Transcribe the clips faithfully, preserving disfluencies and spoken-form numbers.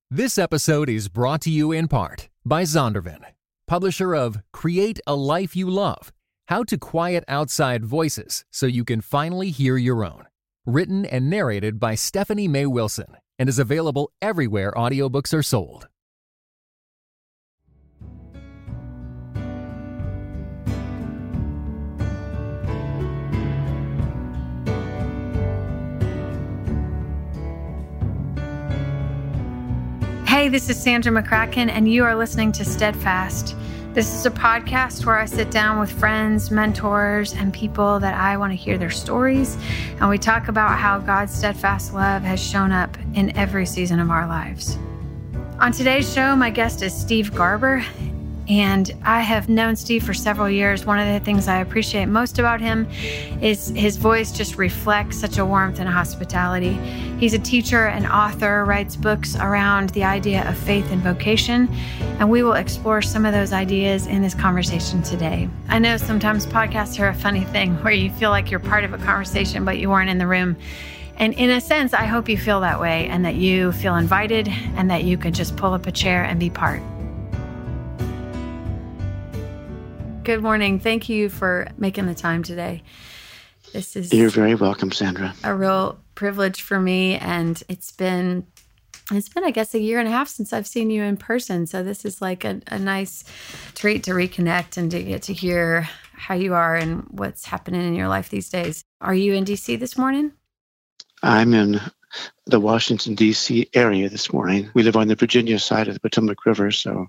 This episode is brought to you in part by Zondervan, publisher of Create a Life You Love, How to Quiet Outside Voices So You Can Finally Hear Your Own. Written and narrated by Stephanie May Wilson and is available everywhere audiobooks are sold. Hey, this is Sandra McCracken, and you are listening to Steadfast. This is a podcast where I sit down with friends, mentors, and people that I want to hear their stories, and we talk about how God's steadfast love has shown up in every season of our lives. On today's show, my guest is Steve Garber, and I have known Steve for several years. One of the things I appreciate most about him is his voice just reflects such a warmth and hospitality. He's a teacher and author, writes books around the idea of faith and vocation, and we will explore some of those ideas in this conversation today. I know sometimes podcasts are a funny thing where you feel like you're part of a conversation, but you weren't in the room. And in a sense, I hope you feel that way and that you feel invited and that you could just pull up a chair and be part. Good morning. Thank you for making the time today. This is You're very welcome, Sandra. A real privilege for me, and it's been it's been I guess a year and a half since I've seen you in person. So this is like a, a nice treat to reconnect and to get to hear how you are and what's happening in your life these days. Are you in D C this morning? I'm in the Washington, D C area this morning. We live on the Virginia side of the Potomac River, so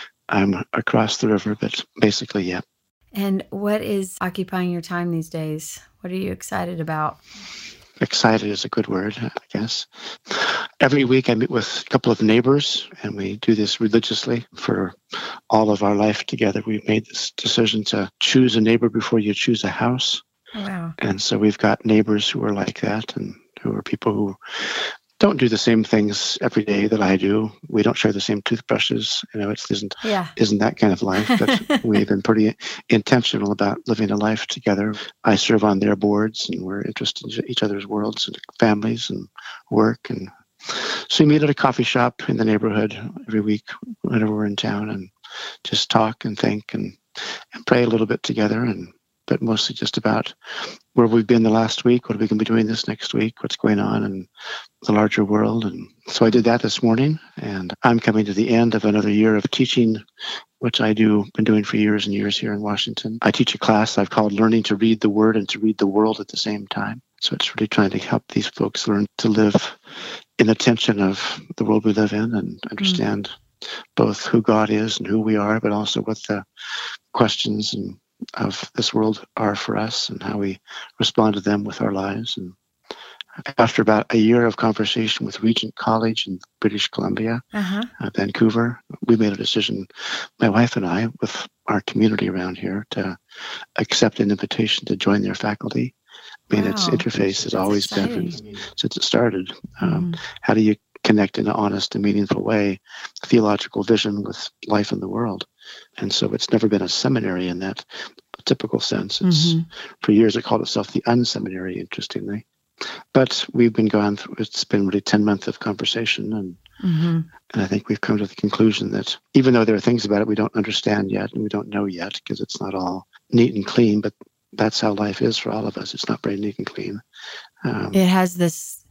I'm across the river, but basically, yeah. And what is occupying your time these days? What are you excited about? Excited is a good word, I guess. Every week I meet with a couple of neighbors, and we do this religiously for all of our life together. We've made this decision to choose a neighbor before you choose a house. Wow. And so we've got neighbors who are like that, and who are people who don't do the same things every day that I do. We don't share the same toothbrushes. You know, it isn't yeah. isn't that kind of life. But we've been pretty intentional about living a life together. I serve on their boards, and we're interested in each other's worlds and families and work. And so we meet at a coffee shop in the neighborhood every week whenever we're in town, and just talk and think and, and pray a little bit together. And but mostly just about where we've been the last week, what are we going to be doing this next week, what's going on in the larger world. And so I did that this morning, and I'm coming to the end of another year of teaching, which I do, been doing for years and years here in Washington. I teach a class I've called Learning to Read the Word and to Read the World at the same time. So it's really trying to help these folks learn to live in the tension of the world we live in and understand mm. both who God is and who we are, but also what the questions and of this world are for us and how we respond to them with our lives. And after about a year of conversation with Regent College in British Columbia, uh-huh. uh, Vancouver, we made a decision, my wife and I, with our community around here, to accept an invitation to join their faculty. I mean, wow. its interface has That's always exciting. been, since it started, um, mm. how do you connect in an honest and meaningful way, theological vision with life in the world? And so it's never been a seminary in that typical sense. It's mm-hmm. for years it called itself the unseminary, interestingly. But we've been going through, it's been really ten months of conversation, and mm-hmm. and I think we've come to the conclusion that even though there are things about it we don't understand yet and we don't know yet, because it's not all neat and clean, but that's how life is for all of us. It's not very neat and clean. Um, it has this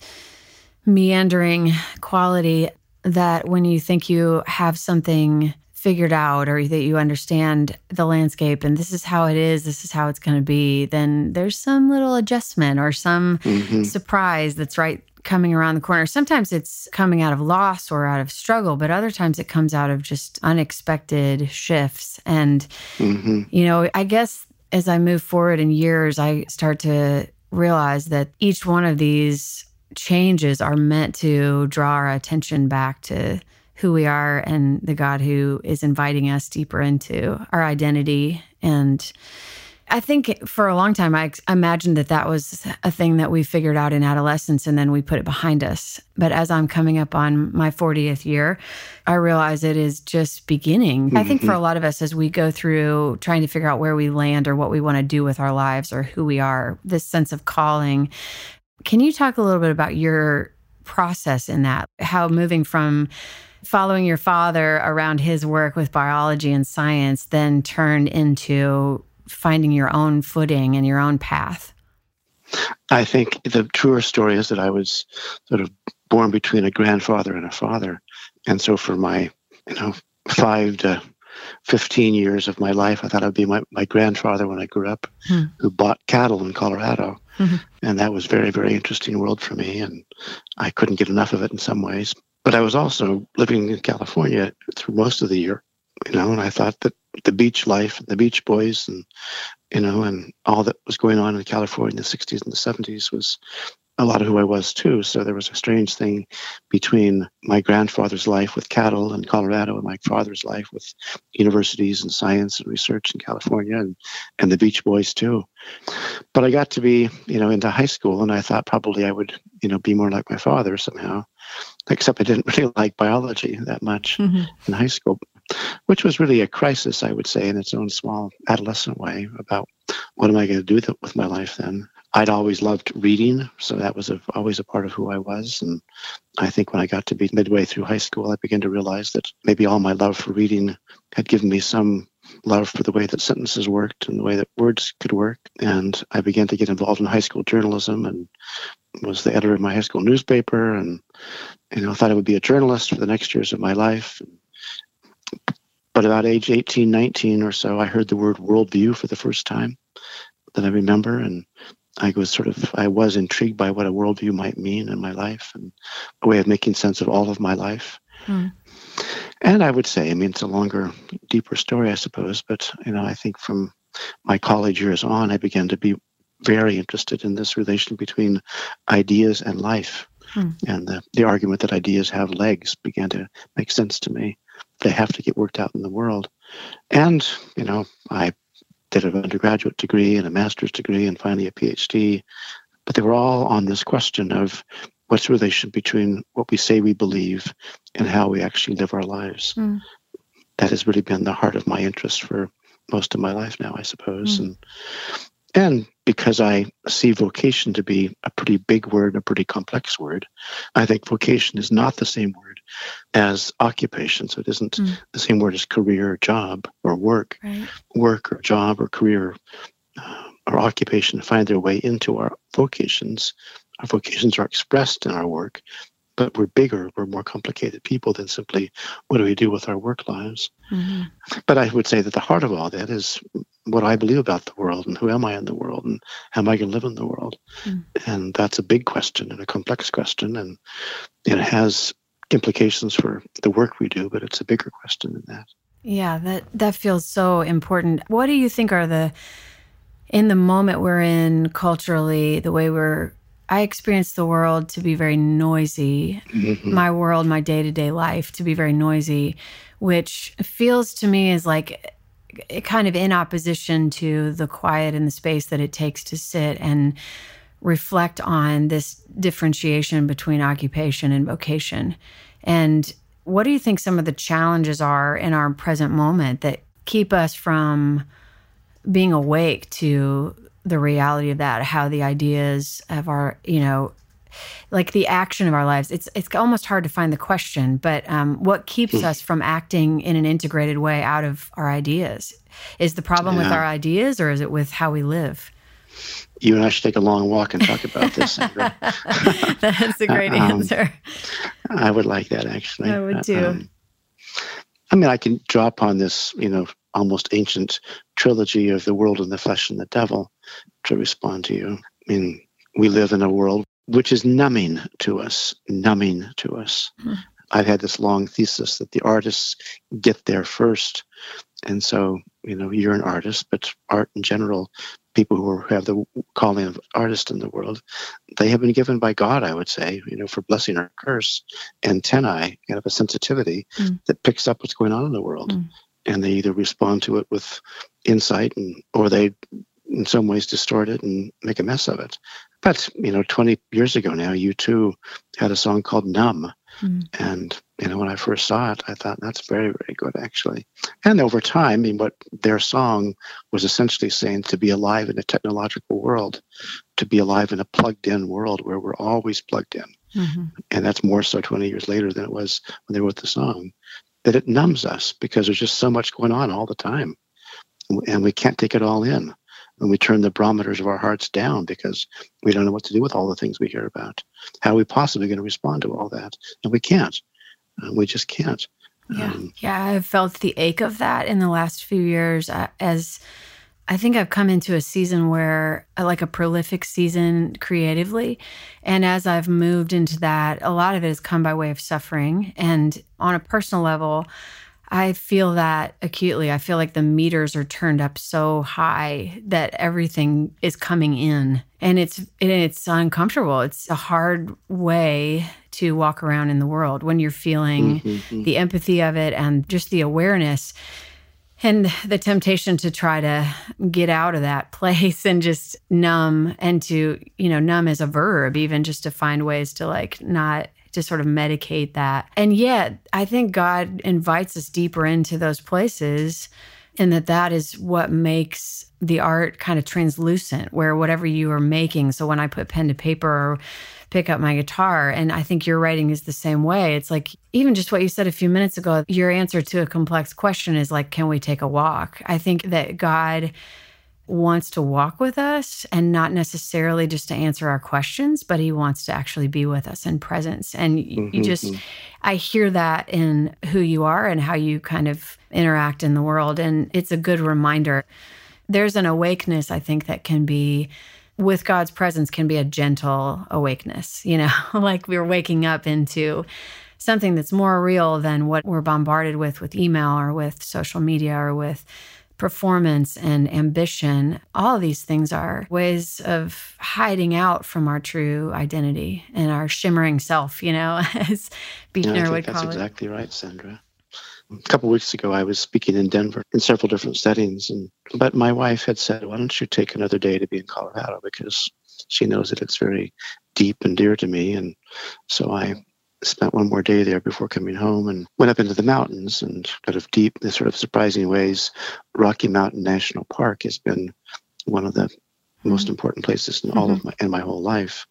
meandering quality that when you think you have something figured out or that you understand the landscape and this is how it is, this is how it's going to be, then there's some little adjustment or some mm-hmm. surprise that's right coming around the corner. Sometimes it's coming out of loss or out of struggle, but other times it comes out of just unexpected shifts. And, mm-hmm. you know, I guess as I move forward in years, I start to realize that each one of these changes are meant to draw our attention back to who we are and the God who is inviting us deeper into our identity. And I think for a long time, I imagined that that was a thing that we figured out in adolescence and then we put it behind us. But as I'm coming up on my fortieth year, I realize it is just beginning. Mm-hmm. I think for a lot of us, as we go through trying to figure out where we land or what we want to do with our lives or who we are, this sense of calling. Can you talk a little bit about your process in that? How moving from following your father around his work with biology and science then turned into finding your own footing and your own path? I think the truer story is that I was sort of born between a grandfather and a father. And so for my, you know, five to fifteen years of my life, I thought I'd be my, my grandfather when I grew up, hmm. who bought cattle in Colorado. Mm-hmm. And that was very, very interesting world for me. And I couldn't get enough of it in some ways. But I was also living in California through most of the year, you know, and I thought that the beach life and the Beach Boys and, you know, and all that was going on in California in the sixties and the seventies was a lot of who I was too. So there was a strange thing between my grandfather's life with cattle in Colorado and my father's life with universities and science and research in California and, and the Beach Boys too. But I got to be, you know, into high school, and I thought probably I would, you know, be more like my father somehow, except I didn't really like biology that much mm-hmm. in high school, which was really a crisis, I would say, in its own small adolescent way about what am I going to do with, with my life then. I'd always loved reading, so that was a, always a part of who I was. And I think when I got to be midway through high school, I began to realize that maybe all my love for reading had given me some love for the way that sentences worked and the way that words could work. And I began to get involved in high school journalism and was the editor of my high school newspaper, and you know, thought I would be a journalist for the next years of my life. But about age eighteen, nineteen or so, I heard the word worldview for the first time that I remember, and I was sort of, I was intrigued by what a worldview might mean in my life and a way of making sense of all of my life. Hmm. And I would say, I mean, it's a longer, deeper story, I suppose, but, you know, I think from my college years on, I began to be very interested in this relation between ideas and life. Hmm. And the, the argument that ideas have legs began to make sense to me. They have to get worked out in the world. And, you know, I did an undergraduate degree and a master's degree and finally a PhD. But they were all on this question of what's the relation between what we say we believe and how we actually live our lives. Mm. That has really been the heart of my interest for most of my life now, I suppose. Mm. And and because I see vocation to be a pretty big word, a pretty complex word, I think vocation is not the same word as occupation. So it isn't mm. the same word as career or job or work. Right. Work or job or career uh, or occupation find their way into our vocations. Our vocations are expressed in our work, but we're bigger, we're more complicated people than simply what do we do with our work lives. Mm-hmm. But I would say that the heart of all that is what I believe about the world and who am I in the world and how am I going to live in the world. Mm. And that's a big question and a complex question, and it has implications for the work we do, but it's a bigger question than that. Yeah, that, that feels so important. What do you think are the, in the moment we're in culturally, the way we're I experience the world to be very noisy, mm-hmm. my world, my day-to-day life to be very noisy, which feels to me is like kind of in opposition to the quiet and the space that it takes to sit and reflect on this differentiation between occupation and vocation. And what do you think some of the challenges are in our present moment that keep us from being awake to the reality of that, how the ideas of our, you know, like the action of our lives, it's it's almost hard to find the question, but um, what keeps mm. us from acting in an integrated way out of our ideas? Is the problem yeah. with our ideas, or is it with how we live? You and I should take a long walk and talk about this. That's a great um, answer. I would like that, actually. I would too. Um, I mean, I can draw upon this, you know, almost ancient trilogy of the world and the flesh and the devil to respond to you. I mean, we live in a world which is numbing to us, numbing to us. Mm. I've had this long thesis that the artists get there first. And so, you know, you're an artist, but art in general, people who have the calling of artist in the world, they have been given by God, I would say, you know, for blessing or curse, antennae, kind of a sensitivity mm. that picks up what's going on in the world. Mm. And they either respond to it with insight and or they in some ways distort it and make a mess of it. But, you know, twenty years ago now, U two had a song called Numb. Mm. And, you know, when I first saw it, I thought that's very, very good, actually. And over time, I mean, what their song was essentially saying to be alive in a technological world, to be alive in a plugged-in world where we're always plugged in. Mm-hmm. And that's more so twenty years later than it was when they wrote the song, that it numbs us because there's just so much going on all the time. And we can't take it all in. And we turn the barometers of our hearts down because we don't know what to do with all the things we hear about. How are we possibly going to respond to all that? And we can't. Uh, we just can't. Yeah. Um, yeah, I've felt the ache of that in the last few years uh, as I think I've come into a season where, uh, like a prolific season creatively. And as I've moved into that, a lot of it has come by way of suffering. And on a personal level, I feel that acutely. I feel like the meters are turned up so high that everything is coming in, and it's and it's uncomfortable. It's a hard way to walk around in the world when you're feeling mm-hmm. the empathy of it and just the awareness and the temptation to try to get out of that place and just numb, and to, you know, numb as a verb, even just to find ways to like not to sort of medicate that. And yet, I think God invites us deeper into those places, and that that is what makes the art kind of translucent, where whatever you are making. So when I put pen to paper or pick up my guitar, and I think your writing is the same way. It's like, even just what you said a few minutes ago, your answer to a complex question is like, can we take a walk? I think that God wants to walk with us, and not necessarily just to answer our questions, but he wants to actually be with us in presence. And you, mm-hmm. you just, I hear that in who you are and how you kind of interact in the world. And it's a good reminder. There's an awakeness, I think, that can be, with God's presence, can be a gentle awakeness, you know, like we're waking up into something that's more real than what we're bombarded with, with email or with social media or with performance and ambition. All of these things are ways of hiding out from our true identity and our shimmering self, you know, as Buechner yeah, I would think call that's it. exactly right, Sandra. A couple of weeks ago, I was speaking in Denver in several different settings, and but my wife had said, why don't you take another day to be in Colorado, because she knows that it's very deep and dear to me. And so I spent one more day there before coming home, and went up into the mountains, and kind of deep, in sort of surprising ways, Rocky Mountain National Park has been one of the mm-hmm. most important places in all mm-hmm. of my in my whole life.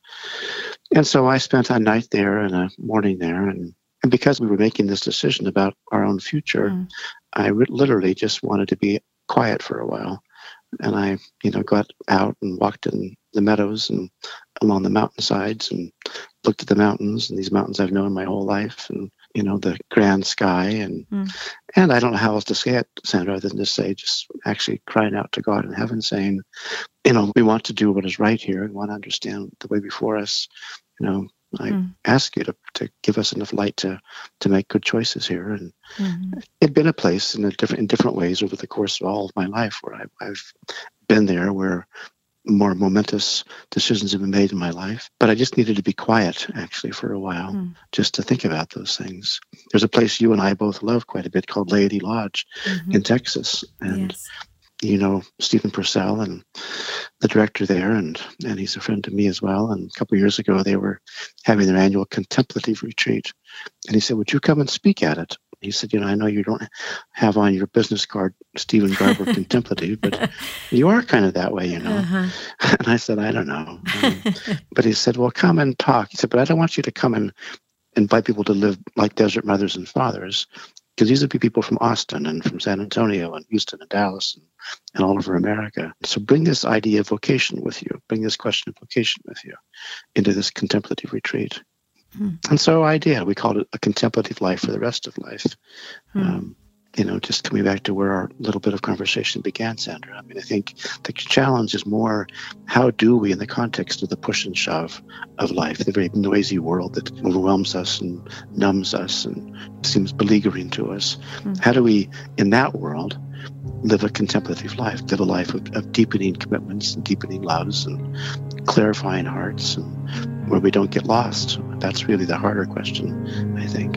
And so I spent a night there and a morning there, and, and because we were making this decision about our own future, mm-hmm. I re- literally just wanted to be quiet for a while. And I, you know, got out and walked in the meadows and along the mountainsides and looked at the mountains, and these mountains I've known my whole life, and, you know, the grand sky. And mm. and I don't know how else to say it, Sandra, other than to say, just actually crying out to God in heaven, saying, you know, we want to do what is right here. We want to understand the way before us. You know, I mm. ask you to, to give us enough light to to make good choices here. And mm-hmm. it'd been a place in a different in different ways over the course of all of my life where I, I've been there, where more momentous decisions have been made in my life. But I just needed to be quiet, actually, for a while, mm. just to think about those things. There's a place you and I both love quite a bit called Laity Lodge mm-hmm. in Texas. And, yes. you know, Stephen Purcell and the director there, and, and he's a friend to me as well. And a couple of years ago, they were having their annual contemplative retreat. And he said, would you come and speak at it? He said, you know, I know you don't have on your business card Stephen Garber Contemplative, but you are kind of that way, you know. Uh-huh. And I said, I don't know. Um, but he said, well, come and talk. He said, but I don't want you to come and invite people to live like desert mothers and fathers, because these would be people from Austin and from San Antonio and Houston and Dallas and, and all over America. So bring this idea of vocation with you, bring this question of vocation with you into this contemplative retreat. Mm. And so I did. We called it a contemplative life for the rest of life. Mm. Um, you know, just coming back to where our little bit of conversation began, Sandra. I mean, I think the challenge is more, how do we, in the context of the push and shove of life, the very noisy world that overwhelms us and numbs us and seems beleaguering to us, mm. how do we, in that world, live a contemplative life, live a life of, of deepening commitments and deepening loves and clarifying hearts, and where we don't get lost? That's really the harder question, I think.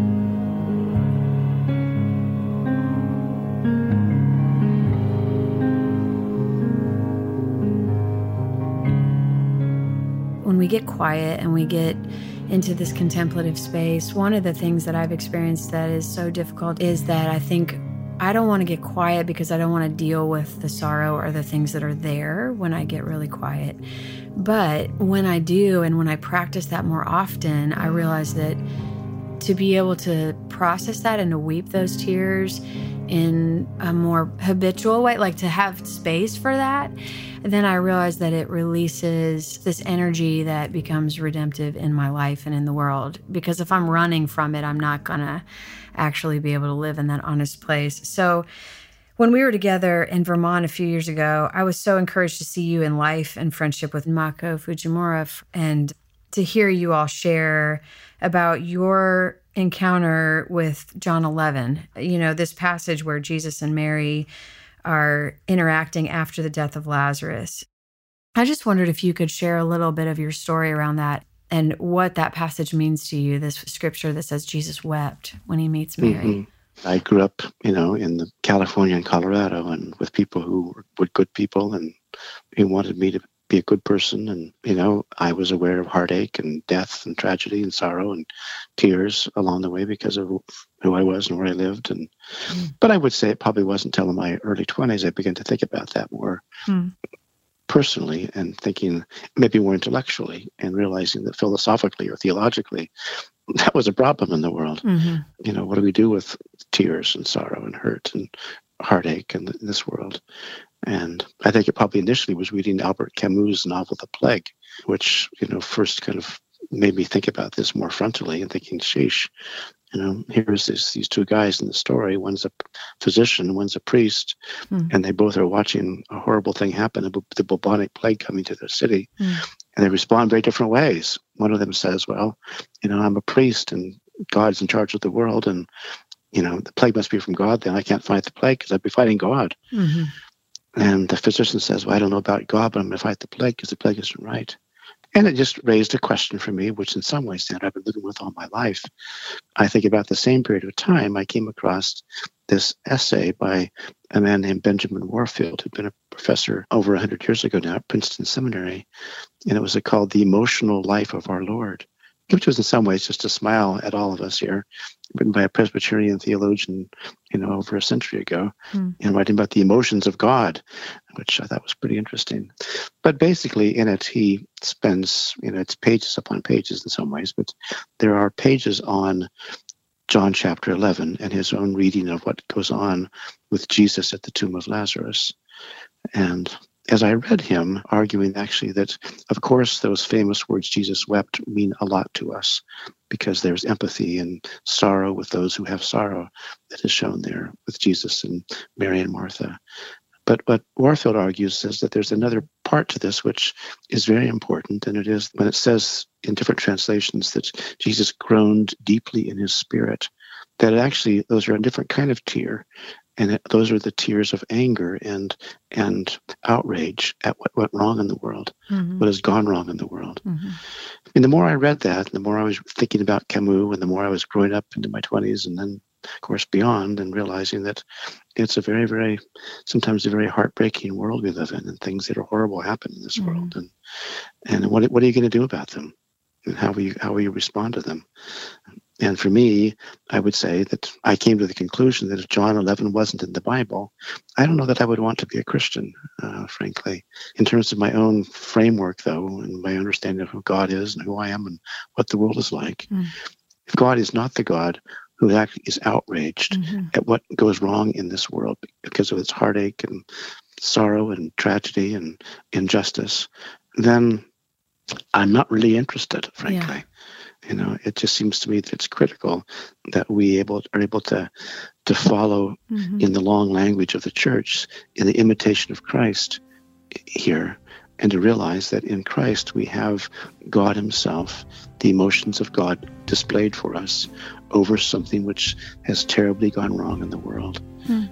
When we get quiet and we get into this contemplative space, one of the things that I've experienced that is so difficult is that I think I don't want to get quiet because I don't want to deal with the sorrow or the things that are there when I get really quiet. But when I do, and when I practice that more often, I realize that to be able to process that and to weep those tears in a more habitual way, like to have space for that, then I realize that it releases this energy that becomes redemptive in my life and in the world. Because if I'm running from it, I'm not going to actually be able to live in that honest place. So when we were together in Vermont a few years ago, I was so encouraged to see you in life and friendship with Mako Fujimura, and to hear you all share about your encounter with John eleven, you know, this passage where Jesus and Mary are interacting after the death of Lazarus. I just wondered if you could share a little bit of your story around that and what that passage means to you, this scripture that says Jesus wept when he meets Mary. Mm-hmm. I grew up, you know, in the California and Colorado, and with people who were good people and who wanted me to be a good person. And, you know, I was aware of heartache and death and tragedy and sorrow and tears along the way because of who I was and where I lived. And mm. But I would say it probably wasn't until my early twenties I began to think about that more mm. personally, and thinking maybe more intellectually, and realizing that philosophically or theologically, that was a problem in the world. Mm-hmm. You know, what do we do with tears and sorrow and hurt and heartache in this world? And I think it probably initially was reading Albert Camus' novel, The Plague, which, you know, first kind of made me think about this more frontally and thinking, sheesh, you know, here's this, these two guys in the story. One's a physician, one's a priest, mm. and they both are watching a horrible thing happen, the bubonic plague coming to their city. Mm. And they respond very different ways. One of them says, well, you know, I'm a priest and God's in charge of the world, and, you know, the plague must be from God, then I can't fight the plague because I'd be fighting God. Mm-hmm. And the physician says, well, I don't know about God, but I'm going to fight the plague because the plague isn't right. And it just raised a question for me, which in some ways that I've been living with all my life. I think about the same period of time, I came across this essay by a man named Benjamin Warfield, who'd been a professor over one hundred years ago now at Princeton Seminary. And it was called The Emotional Life of Our Lord, which was in some ways just a smile at all of us here, written by a Presbyterian theologian, you know, over a century ago, mm. and writing about the emotions of God, which I thought was pretty interesting. But basically in it, he spends, you know, it's pages upon pages in some ways, but there are pages on John chapter eleven and his own reading of what goes on with Jesus at the tomb of Lazarus. And as I read him, arguing actually that, of course, those famous words, Jesus wept, mean a lot to us because there's empathy and sorrow with those who have sorrow that is shown there with Jesus and Mary and Martha. But what Warfield argues is that there's another part to this which is very important, and it is when it says in different translations that Jesus groaned deeply in his spirit, that actually those are a different kind of tear. And it, those are the tears of anger and and outrage at what went wrong in the world, mm-hmm. what has gone wrong in the world. Mm-hmm. And the more I read that, the more I was thinking about Camus, and the more I was growing up into my twenties, and then, of course, beyond, and realizing that it's a very, very, sometimes a very heartbreaking world we live in, and things that are horrible happen in this mm-hmm. world. And and what what are you going to do about them? And how will you how will you respond to them? And for me, I would say that I came to the conclusion that if John eleven wasn't in the Bible, I don't know that I would want to be a Christian, uh, frankly. In terms of my own framework, though, and my understanding of who God is and who I am and what the world is like, mm. if God is not the God who actually is outraged mm-hmm. at what goes wrong in this world because of its heartache and sorrow and tragedy and injustice, then I'm not really interested, frankly. Yeah. You know, it just seems to me that it's critical that we able are able to to follow mm-hmm. in the long language of the church, in the imitation of Christ here, and to realize that in Christ we have God himself, the emotions of God displayed for us over something which has terribly gone wrong in the world. Mm.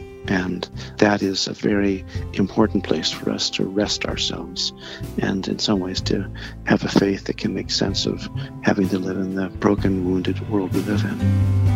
And that is a very important place for us to rest ourselves, and in some ways to have a faith that can make sense of having to live in the broken, wounded world we live in.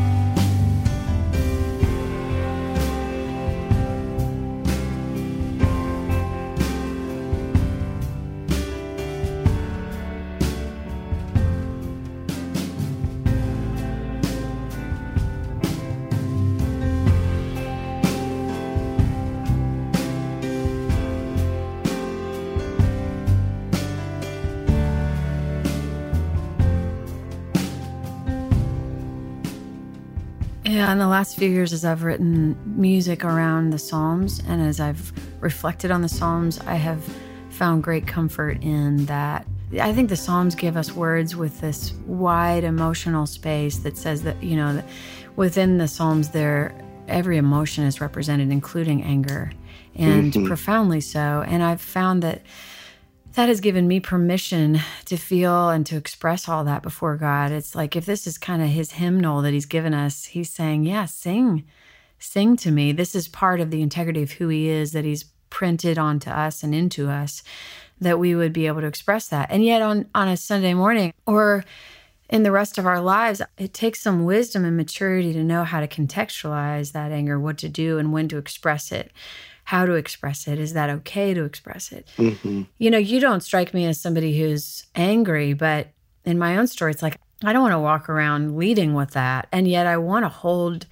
Yeah, in the last few years, as I've written music around the Psalms and as I've reflected on the Psalms, I have found great comfort in that. I think the Psalms give us words with this wide emotional space that says that, you know, that within the Psalms, there every emotion is represented, including anger, and mm-hmm. profoundly so. And I've found that that has given me permission to feel and to express all that before God. It's like, if this is kind of his hymnal that he's given us, he's saying, yeah, sing, sing to me. This is part of the integrity of who he is, that he's printed onto us and into us, that we would be able to express that. And yet on, on a Sunday morning or in the rest of our lives, it takes some wisdom and maturity to know how to contextualize that anger, what to do and when to express it. How to express it. Is that okay to express it? Mm-hmm. You know, you don't strike me as somebody who's angry, but in my own story, it's like, I don't want to walk around leading with that. And yet I want to hold,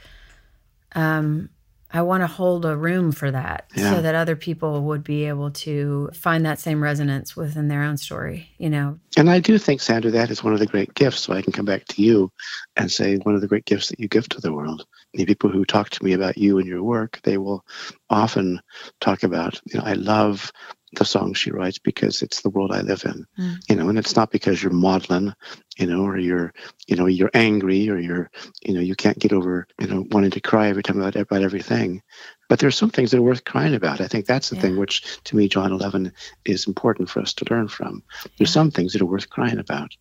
um, I want to hold a room for that yeah. so that other people would be able to find that same resonance within their own story, you know. And I do think, Sandra, that is one of the great gifts. So I can come back to you and say one of the great gifts that you give to the world. The people who talk to me about you and your work, they will often talk about, you know, I love the songs she writes because it's the world I live in, mm. you know, and it's not because you're maudlin, you know, or you're, you know, you're angry or you're, you know, you can't get over, you know, wanting to cry every time about, about everything. But there's some things that are worth crying about. I think that's the yeah. thing which, to me, John eleven is important for us to learn from. There's yeah. some things that are worth crying about.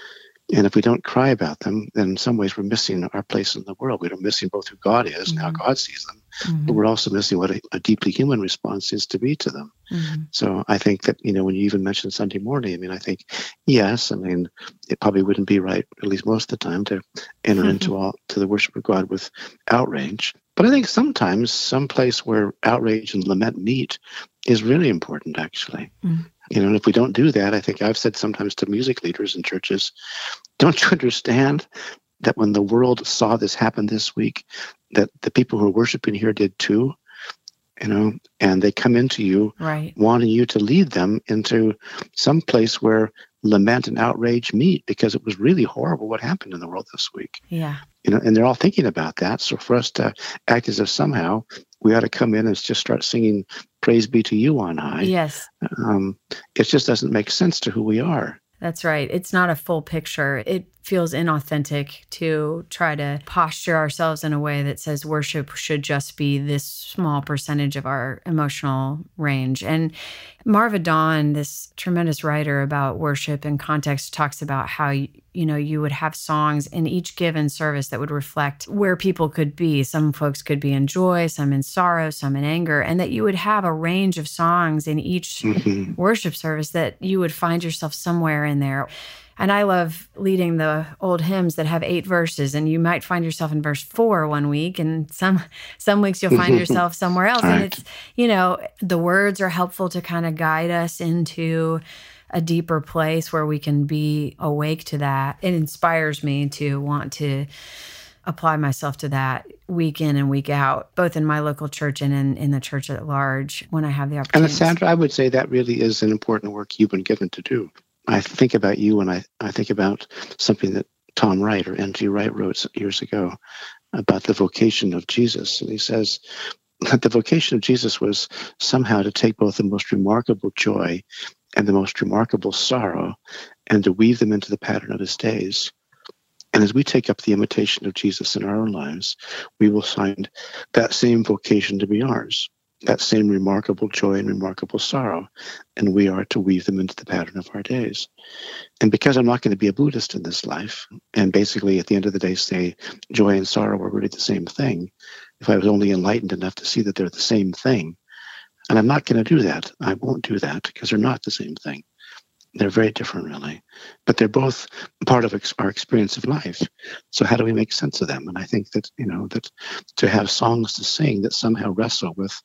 And if we don't cry about them, then in some ways we're missing our place in the world. We're missing both who God is mm-hmm. and how God sees them, mm-hmm. but we're also missing what a, a deeply human response is to be to them. Mm-hmm. So I think that, you know, when you even mentioned Sunday morning, I mean, I think, yes, I mean, it probably wouldn't be right, at least most of the time, to enter mm-hmm. into all to the worship of God with outrage. But I think sometimes some place where outrage and lament meet is really important, actually. Mm-hmm. You know, and if we don't do that, I think I've said sometimes to music leaders in churches, don't you understand that when the world saw this happen this week, that the people who are worshiping here did too? You know, and they come into you right. wanting you to lead them into some place where lament and outrage meet, because it was really horrible what happened in the world this week. Yeah. You know, and they're all thinking about that. So for us to act as if somehow we ought to come in and just start singing praise be to you on high. Yes. Um, it just doesn't make sense to who we are. That's right. It's not a full picture. It feels inauthentic to try to posture ourselves in a way that says worship should just be this small percentage of our emotional range. And Marva Dawn, this tremendous writer about worship and context, talks about how, you know, you would have songs in each given service that would reflect where people could be. Some folks could be in joy, some in sorrow, some in anger, and that you would have a range of songs in each mm-hmm. worship service that you would find yourself somewhere in there. And I love leading the old hymns that have eight verses, and you might find yourself in verse four one week, and some some weeks you'll find yourself somewhere else. And it's, you know, the words are helpful to kind of guide us into a deeper place where we can be awake to that. It inspires me to want to apply myself to that week in and week out, both in my local church and in, in the church at large when I have the opportunity. And Sandra, I would say that really is an important work you've been given to do. I think about you when I, I think about something that Tom Wright or N G Wright wrote years ago about the vocation of Jesus. And he says that the vocation of Jesus was somehow to take both the most remarkable joy and the most remarkable sorrow and to weave them into the pattern of his days. And as we take up the imitation of Jesus in our own lives, we will find that same vocation to be ours, that same remarkable joy and remarkable sorrow, and we are to weave them into the pattern of our days. And because I'm not going to be a Buddhist in this life, and basically at the end of the day say joy and sorrow are really the same thing, if I was only enlightened enough to see that they're the same thing, and I'm not going to do that, I won't do that, because they're not the same thing. They're very different, really. But they're both part of ex- our experience of life. So how do we make sense of them? And I think that, you know, that to have songs to sing that somehow wrestle with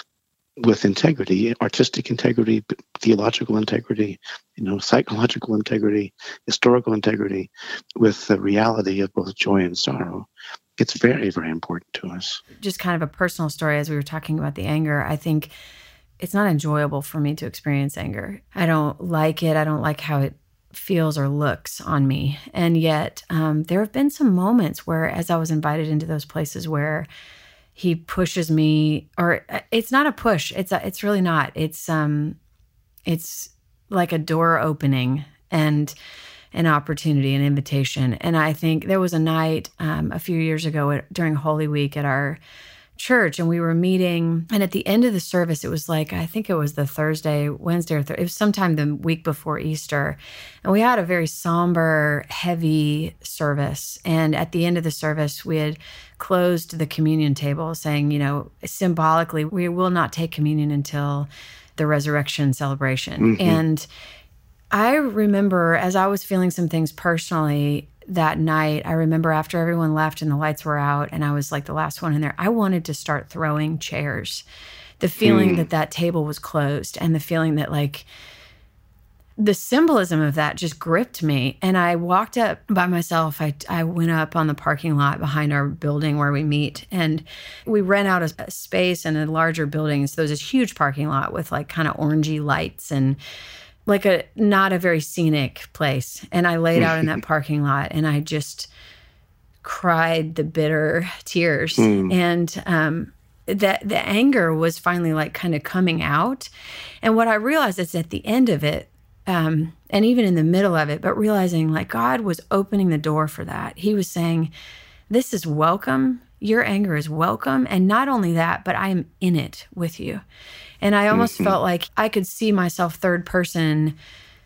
with integrity, artistic integrity, theological integrity, you know, psychological integrity, historical integrity, with the reality of both joy and sorrow, it's very, very important to us. Just kind of a personal story, as we were talking about the anger, I think it's not enjoyable for me to experience anger. I don't like it. I don't like how it feels or looks on me. And yet um, there have been some moments where, as I was invited into those places where he pushes me, or it's not a push. It's a, it's really not. It's um, it's like a door opening and an opportunity, an invitation. And I think there was a night um, a few years ago at, during Holy Week at our church, and we were meeting, and at the end of the service, it was like, I think it was the Thursday, Wednesday, or th- it was sometime the week before Easter, and we had a very somber, heavy service. And at the end of the service, we had closed the communion table, saying, you know, symbolically, we will not take communion until the resurrection celebration. Mm-hmm. And I remember, as I was feeling some things personally that night, I remember after everyone left and the lights were out and I was like the last one in there, I wanted to start throwing chairs. The feeling mm. that that table was closed, and the feeling that like the symbolism of that just gripped me. And I walked up by myself. I, I went up on the parking lot behind our building where we meet, and we rent out a, a space in a larger building. So there's this huge parking lot with like kind of orangey lights and like a not a very scenic place. And I laid out in that parking lot and I just cried the bitter tears. Mm. And um, that the anger was finally like kind of coming out. And what I realized is at the end of it, um, and even in the middle of it, but realizing like God was opening the door for that. He was saying, this is welcome. Your anger is welcome. And not only that, but I am in it with you. And I almost mm-hmm. felt like I could see myself third person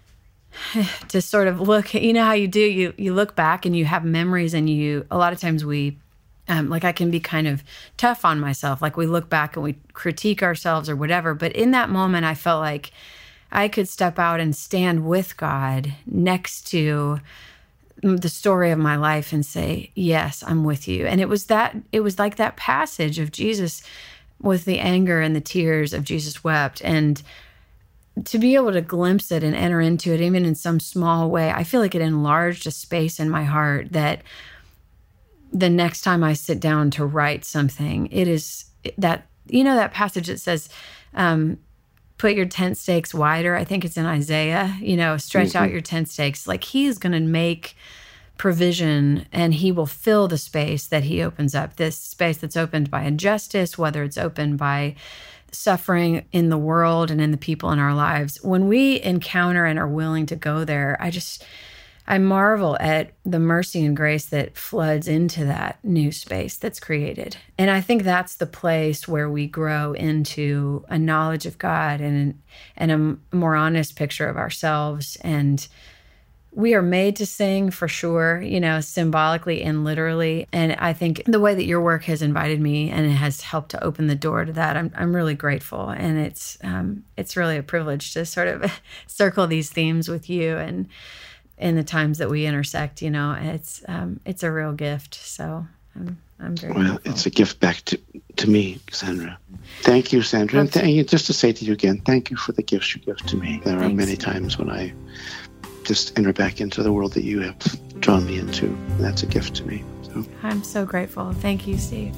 to sort of look, you know how you do, you you look back and you have memories, and you, a lot of times we, um, like I can be kind of tough on myself. Like we look back and we critique ourselves or whatever. But in that moment, I felt like I could step out and stand with God next to the story of my life and say, yes, I'm with you. And it was that, it was like that passage of Jesus with the anger and the tears of Jesus wept. And to be able to glimpse it and enter into it, even in some small way, I feel like it enlarged a space in my heart that the next time I sit down to write something, it is that, you know, that passage that says, um, put your tent stakes wider. I think it's in Isaiah, you know, stretch mm-hmm. out your tent stakes. Like he is going to make provision, and he will fill the space that he opens up, this space that's opened by injustice, whether it's opened by suffering in the world and in the people in our lives. When we encounter and are willing to go there, I just, I marvel at the mercy and grace that floods into that new space that's created. And I think that's the place where we grow into a knowledge of God and, and a more honest picture of ourselves. And we are made to sing for sure, you know, symbolically and literally. And I think the way that your work has invited me and it has helped to open the door to that, I'm I'm really grateful. And it's um, it's really a privilege to sort of circle these themes with you, and in the times that we intersect, you know, it's um, it's a real gift. So I'm I'm very well. grateful. It's a gift back to to me, Sandra. Thank you, Sandra. And th- just to say to you again, thank you for the gifts you give to me. There Thanks. are many times when I just enter back into the world that you have drawn me into. And that's a gift to me. So. I'm so grateful. Thank you, Steve.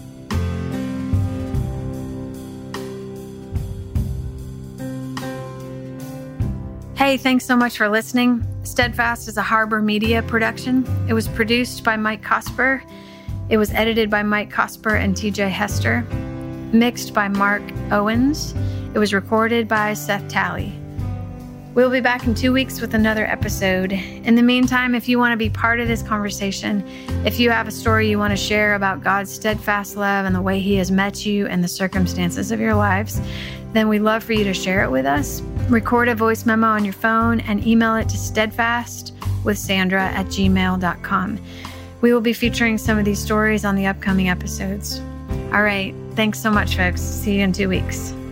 Hey, thanks so much for listening. Steadfast is a Harbor Media production. It was produced by Mike Cosper. It was edited by Mike Cosper and T J Hester. Mixed by Mark Owens. It was recorded by Seth Talley. We'll be back in two weeks with another episode. In the meantime, if you want to be part of this conversation, if you have a story you want to share about God's steadfast love and the way he has met you and the circumstances of your lives, then we'd love for you to share it with us. Record a voice memo on your phone and email it to steadfastwithsandra at gmail dot com. We will be featuring some of these stories on the upcoming episodes. All right. Thanks so much, folks. See you in two weeks.